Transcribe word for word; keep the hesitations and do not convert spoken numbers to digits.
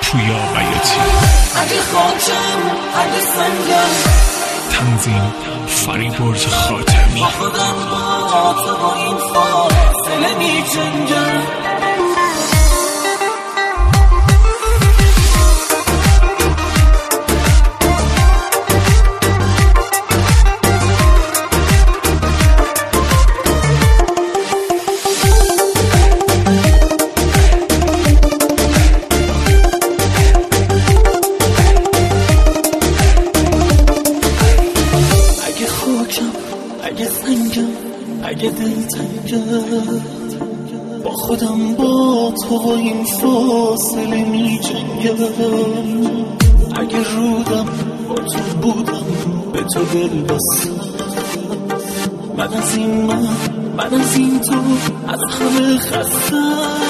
پویا بیاتی. اگه خاکم اگه سنگم، تنظیم فریبرز خاتمی. با خودم با تو با این فاصله می جنگم. اگه سنگم اگه دلتنگم، با خودم با تو با این فاصله می جنگم. اگه رودم با تو بودم به تو دل بستم، من از این من من از این تو از همه خستم.